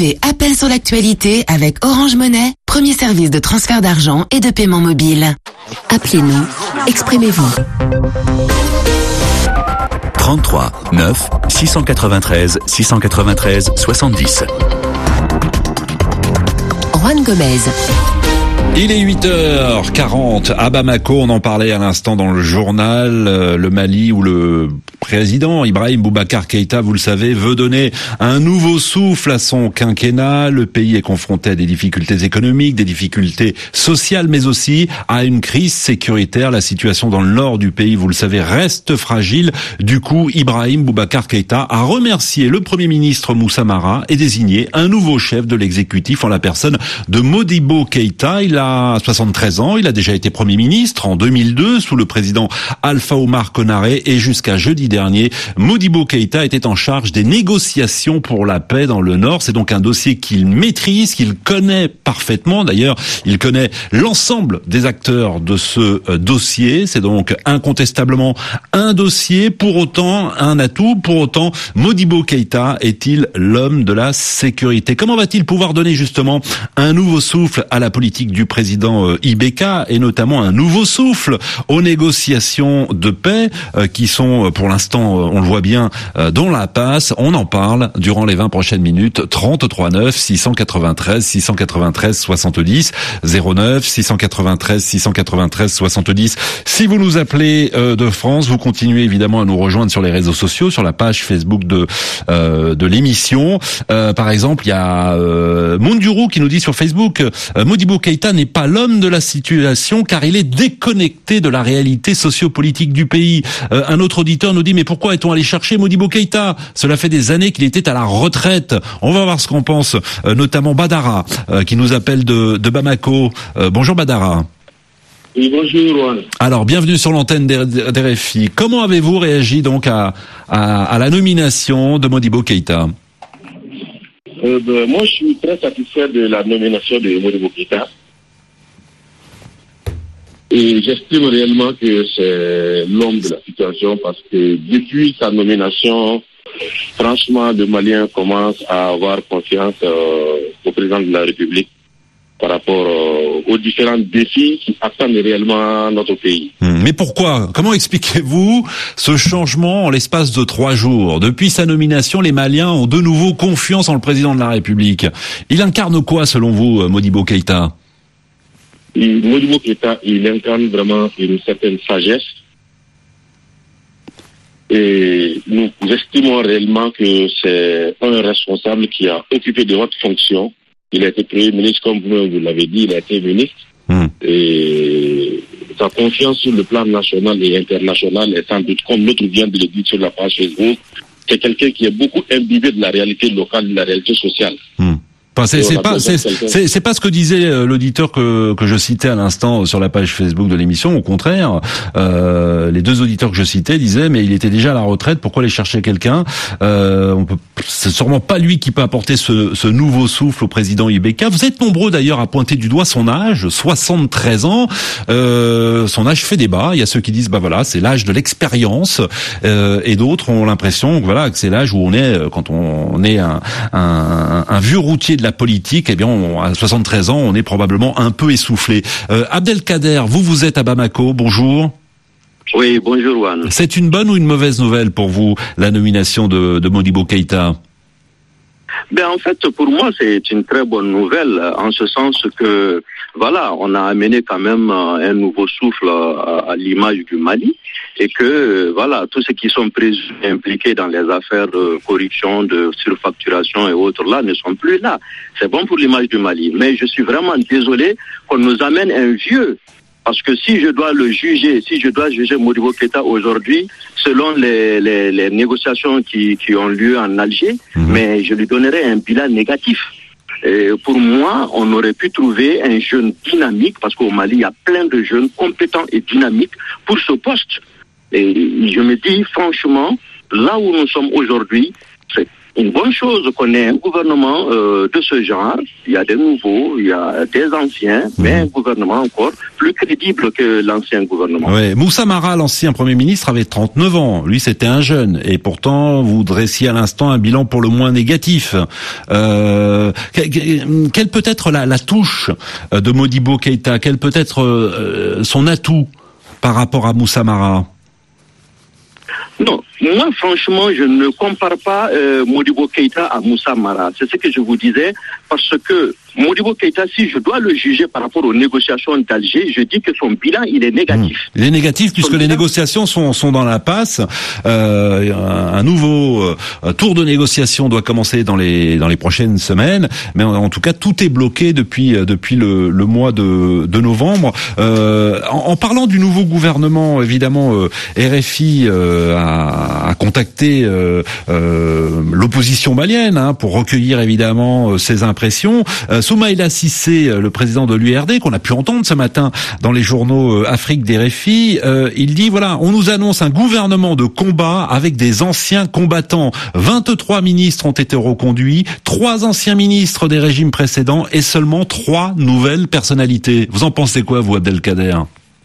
Recevez appel sur l'actualité avec Orange Money, premier service de transfert d'argent et de paiement mobile. Appelez-nous, exprimez-vous. 33 9 693 693 70. Juan Gomez. Il est 8h40 à Bamako, on en parlait à l'instant dans le journal, le Mali où le président Ibrahim Boubacar Keïta, vous le savez, veut donner un nouveau souffle à son quinquennat. Le pays est confronté à des difficultés économiques, des difficultés sociales, mais aussi à une crise sécuritaire. La situation dans le nord du pays, vous le savez, reste fragile. Du coup, Ibrahim Boubacar Keïta a remercié le Premier ministre Moussa Mara et désigné un nouveau chef de l'exécutif en la personne de Modibo Keïta. Il a 73 ans, il a déjà été Premier ministre en 2002 sous le président Alpha Oumar Konaré et jusqu'à jeudi dernier, Modibo Keïta était en charge des négociations pour la paix dans le Nord. C'est donc un dossier qu'il maîtrise, qu'il connaît parfaitement. D'ailleurs, il connaît l'ensemble des acteurs de ce dossier. C'est donc incontestablement un dossier, pour autant un atout. Pour autant, Modibo Keïta est-il l'homme de la sécurité? Comment va-t-il pouvoir donner justement un nouveau souffle à la politique du président IBK et notamment un nouveau souffle aux négociations de paix qui sont pour l'instant, on le voit bien, dans la passe? On en parle durant les 20 prochaines minutes. 33 9 693 693 70 09 693 693 70. Si vous nous appelez de France, vous continuez évidemment à nous rejoindre sur les réseaux sociaux, sur la page Facebook de l'émission. Par exemple, il y a Monduru qui nous dit sur Facebook, Modibo Keïta n'est pas l'homme de la situation car il est déconnecté de la réalité sociopolitique du pays. Un autre auditeur nous dit, mais pourquoi est-on allé chercher Modibo Keïta? Cela fait des années qu'il était à la retraite. On va voir ce qu'en pense notamment Badara qui nous appelle de Bamako. Bonjour Badara. Oui, bonjour Juan. Alors, bienvenue sur l'antenne d'RFI. Comment avez-vous réagi donc à la nomination de Modibo Keïta? Moi, je suis très satisfait de la nomination de Modibo Keïta. Et j'estime réellement que c'est l'homme de la situation parce que depuis sa nomination, franchement, les Maliens commencent à avoir confiance au président de la République par rapport aux différents défis qui attendent réellement notre pays. Mais pourquoi? Comment expliquez-vous ce changement en l'espace de 3 jours? Depuis sa nomination, les Maliens ont de nouveau confiance en le président de la République. Il incarne quoi selon vous, Modibo Keïta? Modibo Keïta, il incarne vraiment une certaine sagesse. Et nous estimons réellement que c'est un responsable qui a occupé de hautes fonctions. Il a été Premier ministre, comme vous l'avez dit, il a été ministre. Et sa confiance sur le plan national et international est sans doute, comme l'autre vient de le dire sur la page Facebook, c'est quelqu'un qui est beaucoup imbibé de la réalité locale, de la réalité sociale. Enfin, c'est pas ce que disait l'auditeur que je citais à l'instant sur la page Facebook de l'émission. Au contraire, les deux auditeurs que je citais disaient mais il était déjà à la retraite, pourquoi aller chercher quelqu'un? C'est sûrement pas lui qui peut apporter ce nouveau souffle au président IBK. Vous êtes nombreux d'ailleurs à pointer du doigt son âge, 73 ans. Son âge fait débat. Il y a ceux qui disent bah voilà, c'est l'âge de l'expérience, et d'autres ont l'impression que voilà que c'est l'âge où on est quand on est un vieux routier de la politique. Eh bien, à 73 ans, on est probablement un peu essoufflé. Abdelkader, vous êtes à Bamako. Bonjour. Oui, bonjour Juan. C'est une bonne ou une mauvaise nouvelle pour vous, la nomination de Modibo Keïta? Ben en fait, pour moi, c'est une très bonne nouvelle, en ce sens que, voilà, on a amené quand même un nouveau souffle à l'image du Mali, et que, voilà, tous ceux qui sont présumés impliqués dans les affaires de corruption, de surfacturation et autres là, ne sont plus là. C'est bon pour l'image du Mali. Mais je suis vraiment désolé qu'on nous amène un vieux. Parce que si je dois juger Modibo Keïta aujourd'hui, selon les négociations qui ont lieu en Alger, mais je lui donnerai un bilan négatif. Et pour moi, on aurait pu trouver un jeune dynamique, parce qu'au Mali, il y a plein de jeunes compétents et dynamiques pour ce poste. Et je me dis, franchement, là où nous sommes aujourd'hui, c'est une bonne chose qu'on ait un gouvernement de ce genre. Il y a des nouveaux, il y a des anciens, mais un gouvernement encore plus crédible que l'ancien gouvernement. Ouais. Moussa Mara, l'ancien Premier ministre, avait 39 ans. Lui, c'était un jeune. Et pourtant, vous dressiez à l'instant un bilan pour le moins négatif. Quelle peut être la touche de Modibo Keïta? Quel peut être son atout par rapport à Moussa Mara? Non, moi franchement, je ne compare pas Modibo Keïta à Moussa Mara. C'est ce que je vous disais, parce que Modibo Keïta, si je dois le juger par rapport aux négociations d'Alger, je dis que son bilan, il est négatif. Il est négatif puisque les négociations sont dans l'impasse. Un nouveau tour de négociation doit commencer dans les prochaines semaines, mais en tout cas, tout est bloqué depuis le mois de novembre. En parlant du nouveau gouvernement, évidemment, RFI a contacté l'opposition malienne pour recueillir évidemment ses impressions. Soumaïla Cissé, le président de l'URD, qu'on a pu entendre ce matin dans les journaux Afrique d'RFI, il dit voilà, on nous annonce un gouvernement de combat avec des anciens combattants. 23 ministres ont été reconduits, 3 anciens ministres des régimes précédents et seulement 3 nouvelles personnalités. Vous en pensez quoi, vous, Abdelkader?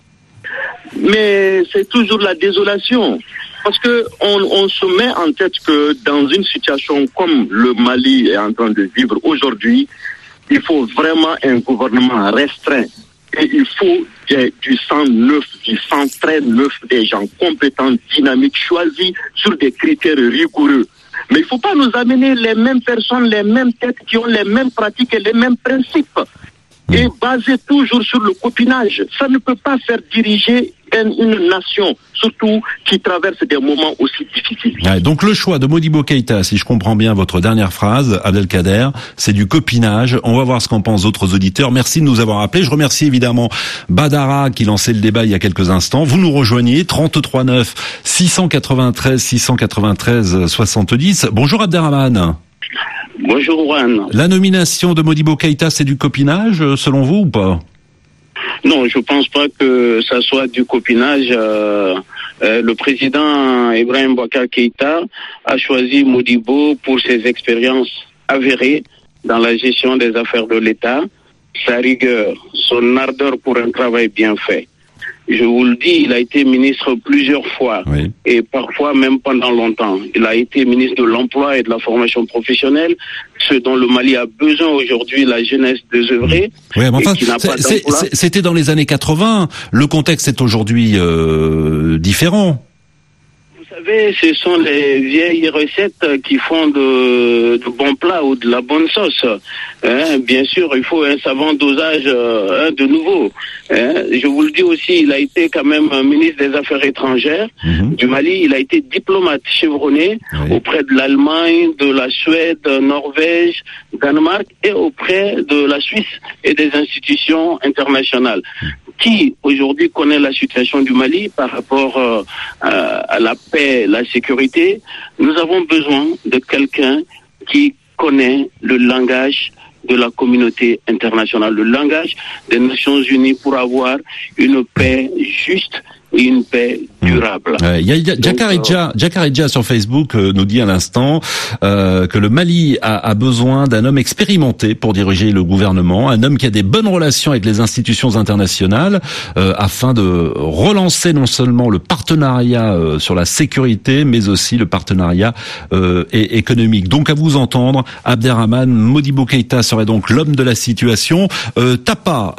Mais c'est toujours la désolation. Parce que on se met en tête que dans une situation comme le Mali est en train de vivre aujourd'hui, il faut vraiment un gouvernement restreint. Et il faut du sang neuf, du sang très neuf, des gens compétents, dynamiques, choisis sur des critères rigoureux. Mais il ne faut pas nous amener les mêmes personnes, les mêmes têtes qui ont les mêmes pratiques et les mêmes principes. Et basé toujours sur le copinage. Ça ne peut pas faire diriger une nation, surtout qui traverse des moments aussi difficiles. Ouais, donc le choix de Modibo Keïta, si je comprends bien votre dernière phrase, Abdelkader, c'est du copinage. On va voir ce qu'en pensent d'autres auditeurs. Merci de nous avoir appelés. Je remercie évidemment Badara qui lançait le débat il y a quelques instants. Vous nous rejoignez, 33 9 693 693 70. Bonjour Abderrahmane. Bonjour Juan. La nomination de Modibo Keïta, c'est du copinage selon vous ou pas? Non, je pense pas que ça soit du copinage. Le président Ibrahim Boubacar Keïta a choisi Modibo pour ses expériences avérées dans la gestion des affaires de l'État, sa rigueur, son ardeur pour un travail bien fait. Je vous le dis, il a été ministre plusieurs fois, oui, et parfois même pendant longtemps. Il a été ministre de l'Emploi et de la formation professionnelle, ce dont le Mali a besoin aujourd'hui, la jeunesse désœuvrée. Oui, mais enfin, c'était dans les années 80. Le contexte est aujourd'hui différent. Vous savez, ce sont les vieilles recettes qui font de bons plats ou de la bonne sauce. Bien sûr, il faut un savant dosage de nouveau. Je vous le dis aussi, il a été quand même ministre des Affaires étrangères du Mali. Il a été diplomate chevronné auprès de l'Allemagne, de la Suède, Norvège, Danemark et auprès de la Suisse et des institutions internationales. Qui aujourd'hui connaît la situation du Mali par rapport à la paix, la sécurité? Nous avons besoin de quelqu'un qui connaît le langage de la communauté internationale, le langage des Nations Unies pour avoir une paix juste et une paix durable. Il y a Jakaridja sur Facebook nous dit à l'instant que le Mali a besoin d'un homme expérimenté pour diriger le gouvernement, un homme qui a des bonnes relations avec les institutions internationales afin de relancer non seulement le partenariat sur la sécurité, mais aussi le partenariat économique. Donc à vous entendre, Abderrahmane, Modibo Keïta serait donc l'homme de la situation. Tapa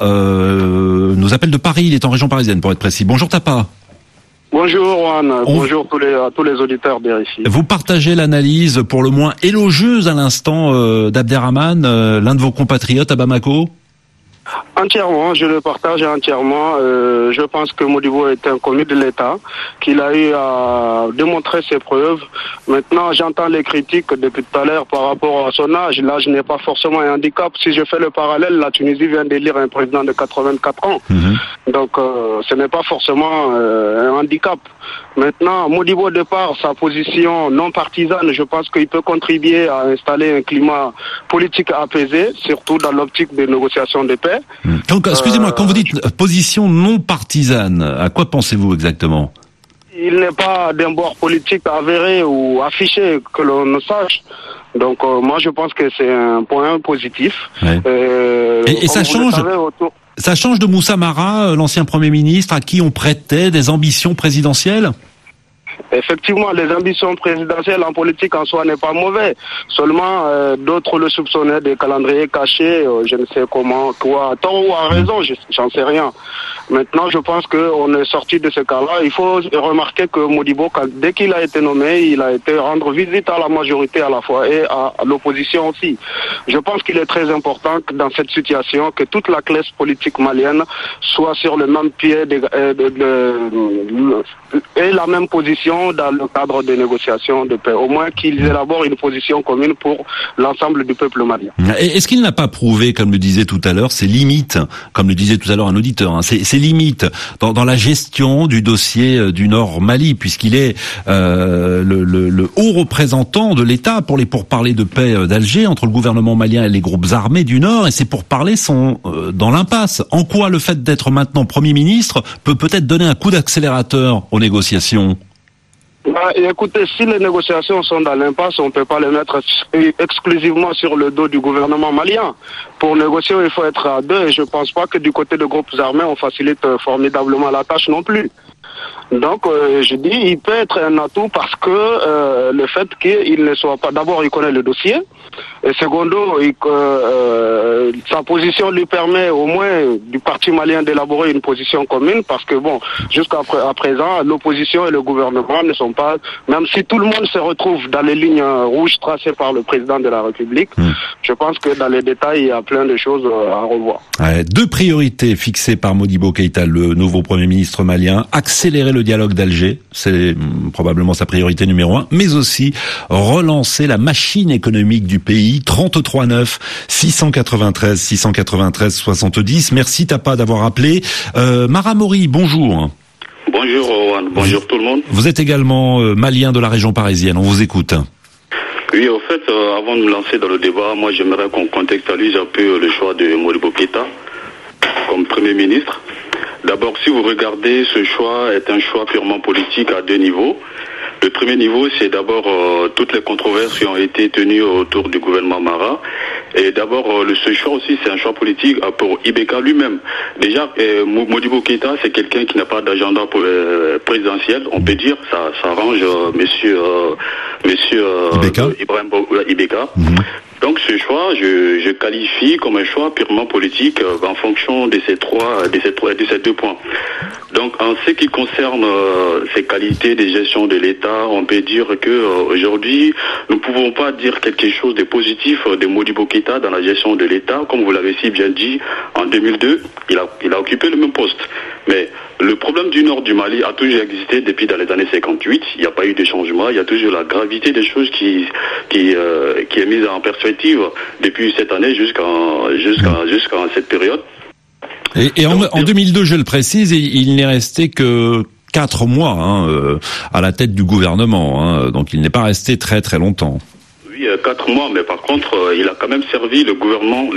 nous appelle de Paris, il est en région parisienne pour être précis. Bonjour Tapa. Bonjour Juan, bonjour à tous les auditeurs d'RFI. Vous partagez l'analyse pour le moins élogieuse à l'instant d'Abderrahmane, l'un de vos compatriotes à Bamako? Entièrement, je le partage entièrement. Je pense que Modibo est un commis de l'État, qu'il a eu à démontrer ses preuves. Maintenant, j'entends les critiques depuis tout à l'heure par rapport à son âge. L'âge n'est pas forcément un handicap. Si je fais le parallèle, la Tunisie vient d'élire un président de 84 ans. Donc, ce n'est pas forcément un handicap. Maintenant, Modibo, de par sa position non partisane, je pense qu'il peut contribuer à installer un climat politique apaisé, surtout dans l'optique des négociations de paix. Donc, excusez-moi, quand vous dites position non partisane, à quoi pensez-vous exactement? il n'est pas d'un bord politique avéré ou affiché que l'on ne sache. Donc moi je pense que c'est un point positif. Ouais. Et ça change. Ça change de Moussa Mara, l'ancien Premier ministre, à qui on prêtait des ambitions présidentielles ? Effectivement, les ambitions présidentielles en politique en soi n'est pas mauvais. Seulement, d'autres le soupçonnaient des calendriers cachés, je ne sais comment, toi, tort ou à raison, j'en sais rien. Maintenant, je pense qu'on est sorti de ce cas-là. Il faut remarquer que Modibo, dès qu'il a été nommé, il a été rendre visite à la majorité à la fois et à l'opposition aussi. Je pense qu'il est très important que dans cette situation, que toute la classe politique malienne soit sur le même pied et la même position dans le cadre des négociations de paix. Au moins qu'ils élaborent une position commune pour l'ensemble du peuple malien. Est-ce qu'il n'a pas prouvé, comme le disait tout à l'heure, ses limites, comme le disait tout à l'heure un auditeur, ses limites dans la gestion du dossier du Nord Mali, puisqu'il est le haut représentant de l'État pour les pourparlers de paix d'Alger entre le gouvernement malien et les groupes armés du Nord, et ces pourparlers sont dans l'impasse. En quoi le fait d'être maintenant Premier ministre peut peut-être donner un coup d'accélérateur aux négociations ? Écoutez, si les négociations sont dans l'impasse, on ne peut pas les mettre exclusivement sur le dos du gouvernement malien. Pour négocier, il faut être à deux, et je ne pense pas que du côté des groupes armés, on facilite formidablement la tâche non plus. Donc, je dis, il peut être un atout parce que le fait qu'il ne soit pas... D'abord, il connaît le dossier. Et secondo, sa position lui permet au moins du parti malien d'élaborer une position commune parce que, bon, jusqu'à présent, l'opposition et le gouvernement ne sont pas... Même si tout le monde se retrouve dans les lignes rouges tracées par le président de la République, je pense que dans les détails, il y a plein de choses à revoir. Deux priorités fixées par Modibo Keïta, le nouveau Premier ministre malien. Accélérer le dialogue d'Alger, c'est probablement sa priorité numéro 1, mais aussi relancer la machine économique du pays. 33 9 693 693 70. Merci Tapa d'avoir appelé. Mara Mori, bonjour. Bonjour Owen, bonjour tout le monde. Vous êtes également malien de la région parisienne, on vous écoute. Oui, au fait, avant de me lancer dans le débat, moi j'aimerais qu'on contextualise un peu le choix de Modibo Keïta comme Premier ministre. D'abord, si vous regardez, ce choix est un choix purement politique à deux niveaux. Le premier niveau, c'est d'abord toutes les controverses qui ont été tenues autour du gouvernement Mara. Et d'abord, ce choix aussi, c'est un choix politique pour Ibeka lui-même. Déjà, Modibo Keïta, c'est quelqu'un qui n'a pas d'agenda présidentiel, on peut dire. Ça arrange monsieur Ibrahim Ibeka. Donc ce choix, je qualifie comme un choix purement politique en fonction de ces deux points. Donc en ce qui concerne ces qualités de gestion de l'État, on peut dire que aujourd'hui, nous ne pouvons pas dire quelque chose de positif de Modibo Keïta dans la gestion de l'État. Comme vous l'avez si bien dit, en 2002, il a occupé le même poste. Mais le problème du nord du Mali a toujours existé depuis dans les années 58. Il n'y a pas eu de changement. Il y a toujours la gravité des choses qui est mise en perspective depuis cette année jusqu'à cette période. Et en 2002, je le précise, il n'est resté que 4 mois à la tête du gouvernement. Donc il n'est pas resté très très longtemps. Oui, 4 mois, mais par contre, il a quand même servi le gouvernement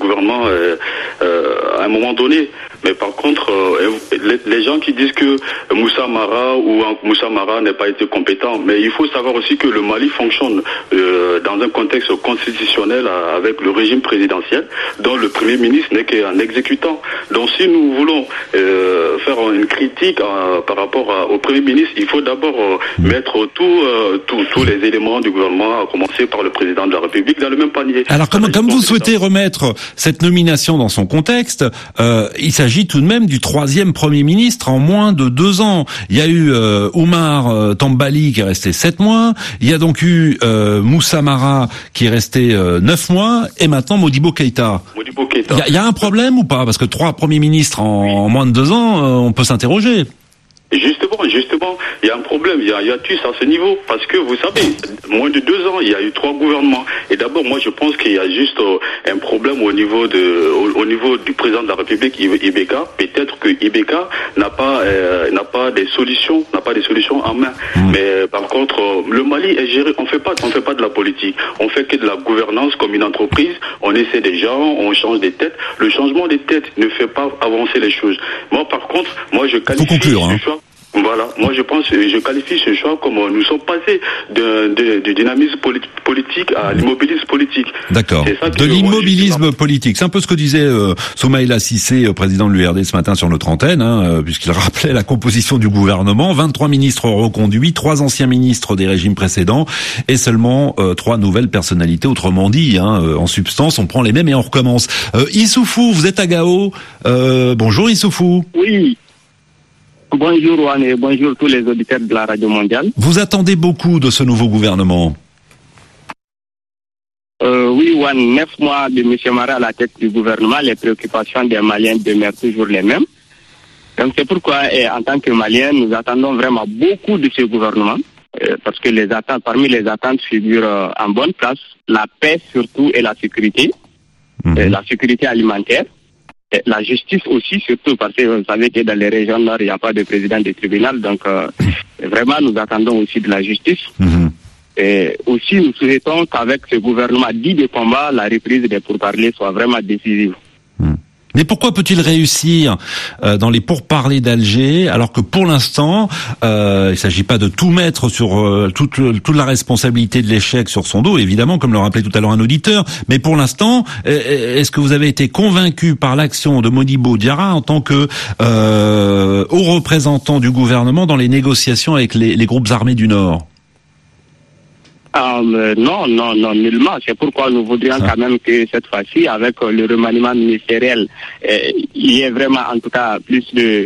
à un moment donné. Mais par contre, les gens qui disent que Moussa Mara n'a pas été compétent, mais il faut savoir aussi que le Mali fonctionne dans un contexte constitutionnel avec le régime présidentiel, dont le Premier ministre n'est qu'un exécutant. Donc si nous voulons faire une critique par rapport au Premier ministre, il faut d'abord mettre tous les éléments du gouvernement, à commencer par le président de la République, dans le même panier. Alors comme vous souhaitez remettre cette nomination dans son contexte, il s'agit tout de même du 3e Premier ministre en moins de 2 ans. Il y a eu Oumar Tambali qui est resté 7 mois, il y a donc eu Moussa Mara qui est resté 9 mois, et maintenant Modibo Keïta. Il y a un problème ou pas? Parce que 3 premiers ministres en moins de 2 ans, on peut s'interroger. Justement, il y a un problème, il y a tous à ce niveau, parce que vous savez, moins de 2 ans, il y a eu 3 gouvernements. Et d'abord, moi, je pense qu'il y a juste un problème au niveau du président de la République, Ibeka. Peut-être que Ibeka n'a pas des solutions en main. Mais par contre, le Mali est géré. On fait pas de la politique. On fait que de la gouvernance comme une entreprise. On essaie des gens, on change des têtes. Le changement des têtes ne fait pas avancer les choses. Moi, par contre, je qualifie ce choix. Voilà, moi je qualifie ce choix comme nous sommes passés du dynamisme politique à l'immobilisme politique. D'accord. De l'immobilisme politique. C'est un peu ce que disait Soumaïla Cissé, président de l'URD ce matin sur notre antenne, puisqu'il rappelait la composition du gouvernement. 23 ministres reconduits, 3 anciens ministres des régimes précédents et seulement 3 nouvelles personnalités. Autrement dit, en substance, on prend les mêmes et on recommence. Issoufou, vous êtes à Gao. Bonjour Issoufou. Oui. Bonjour Juan et bonjour tous les auditeurs de la Radio Mondiale. Vous attendez beaucoup de ce nouveau gouvernement? Oui Juan, 9 mois de M. Mara à la tête du gouvernement, les préoccupations des Maliens demeurent toujours les mêmes. Donc c'est pourquoi, en tant que Maliens, nous attendons vraiment beaucoup de ce gouvernement, parce que parmi les attentes figurent en bonne place la paix surtout et la sécurité, la sécurité alimentaire. La justice aussi, surtout parce que vous savez que dans les régions nord, il n'y a pas de président de tribunal. Donc, vraiment, nous attendons aussi de la justice. Et aussi, nous souhaitons qu'avec ce gouvernement dit de combat, la reprise des pourparlers soit vraiment décisive. Mais pourquoi peut-il réussir dans les pourparlers d'Alger alors que pour l'instant, il s'agit pas de tout mettre sur toute la responsabilité de l'échec sur son dos, évidemment, comme le rappelait tout à l'heure un auditeur. Mais pour l'instant, est-ce que vous avez été convaincu par l'action de Modibo Diarra en tant que haut représentant du gouvernement dans les négociations avec les groupes armés du Nord? Non, nullement. C'est pourquoi nous voudrions quand même que cette fois-ci, avec le remaniement ministériel, il y ait vraiment, en tout cas, plus de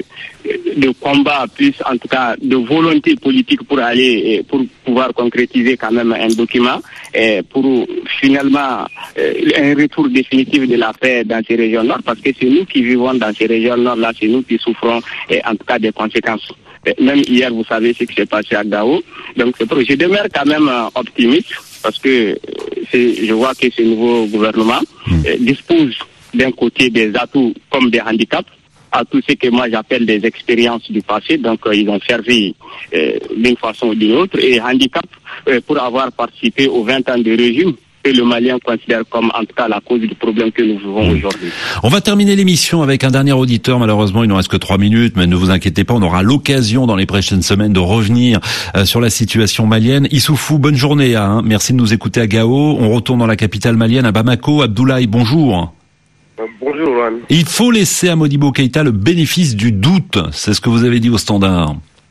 combat, plus, en tout cas, de volonté politique pour pouvoir concrétiser quand même un document, pour finalement un retour définitif de la paix dans ces régions nord, parce que c'est nous qui vivons dans ces régions nord-là, c'est nous qui souffrons, en tout cas, des conséquences. Même hier, vous savez ce qui s'est passé à Gao. Donc, je demeure quand même optimiste parce que je vois que ce nouveau gouvernement dispose d'un côté des atouts comme des handicaps, à tout ce que moi j'appelle des expériences du passé. Donc, ils ont servi d'une façon ou d'une autre. Et handicap pour avoir participé aux 20 ans de régime que le Malien considère comme, en tout cas, la cause du problème que nous vivons aujourd'hui. On va terminer l'émission avec un dernier auditeur. Malheureusement, il ne reste que 3 minutes, mais ne vous inquiétez pas, on aura l'occasion dans les prochaines semaines de revenir sur la situation malienne. Issoufou, bonne journée. Merci de nous écouter à Gao. On retourne dans la capitale malienne, à Bamako. Abdoulaye, bonjour. Bonjour, Juan. Il faut laisser à Modibo Keïta le bénéfice du doute. C'est ce que vous avez dit au Standard.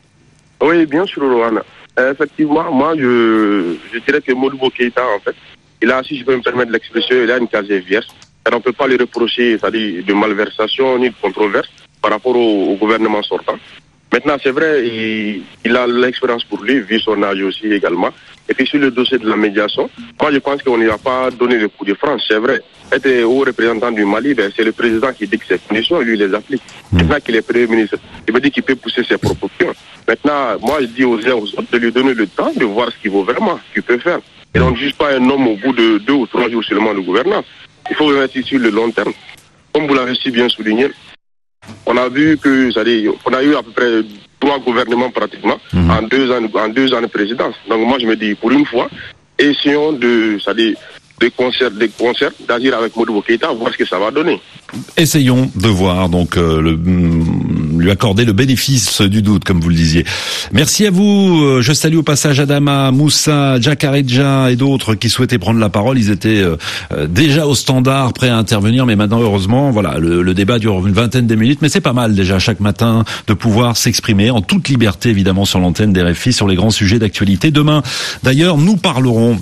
Oui, bien sûr, Juan. Effectivement, moi, je dirais que Modibo Keïta, en fait, il a, si je peux me permettre l'expression, il a une casier vierge. On ne peut pas lui reprocher, c'est-à-dire de malversation ni de controverse par rapport au gouvernement sortant. Maintenant, c'est vrai, il a l'expérience pour lui, vu son âge aussi également. Et puis sur le dossier de la médiation, moi je pense qu'on n'y a pas donné le coup de France, c'est vrai. Être haut représentant du Mali, c'est le président qui dit que ces conditions, lui, il les applique. Maintenant qu'il est Premier ministre, il veut dire qu'il peut pousser ses propositions. Maintenant, moi je dis aux uns aux autres de lui donner le temps de voir ce qu'il vaut vraiment, ce qu'il peut faire. Et on ne juge pas un homme au bout de 2 ou 3 jours seulement de gouvernance. Il faut remettre sur le long terme. Comme vous l'avez si bien souligné, on a vu que, on a eu à peu près 3 gouvernements pratiquement en 2 ans de présidence. Donc moi je me dis, pour une fois, essayons de concert, d'agir avec Modibo Keïta, voir ce que ça va donner. Essayons de voir, donc lui accorder le bénéfice du doute, comme vous le disiez. Merci à vous. Je salue au passage Adama, Moussa, Jakaridja et d'autres qui souhaitaient prendre la parole. Ils étaient déjà au Standard, prêts à intervenir, mais maintenant, heureusement, voilà, le débat dure une vingtaine de minutes, mais c'est pas mal déjà chaque matin de pouvoir s'exprimer en toute liberté, évidemment, sur l'antenne des RFI, sur les grands sujets d'actualité. Demain, d'ailleurs, nous parlerons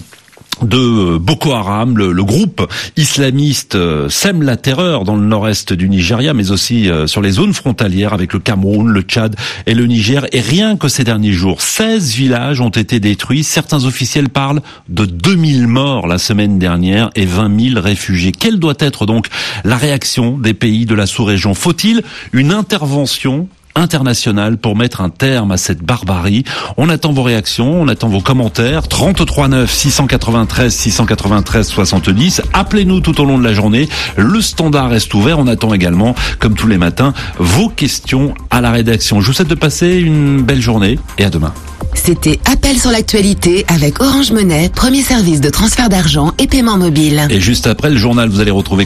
de Boko Haram, le groupe islamiste sème la terreur dans le nord-est du Nigeria, mais aussi sur les zones frontalières avec le Cameroun, le Tchad et le Niger. Et rien que ces derniers jours, 16 villages ont été détruits. Certains officiels parlent de 2000 morts la semaine dernière et 20 000 réfugiés. Quelle doit être donc la réaction des pays de la sous-région? Faut-il une intervention international pour mettre un terme à cette barbarie? On attend vos réactions, on attend vos commentaires. 33 9 693 693 70. Appelez-nous tout au long de la journée. Le Standard reste ouvert. On attend également, comme tous les matins, vos questions à la rédaction. Je vous souhaite de passer une belle journée et à demain. C'était Appel sur l'actualité avec Orange Monnaie, premier service de transfert d'argent et paiement mobile. Et juste après le journal, vous allez retrouver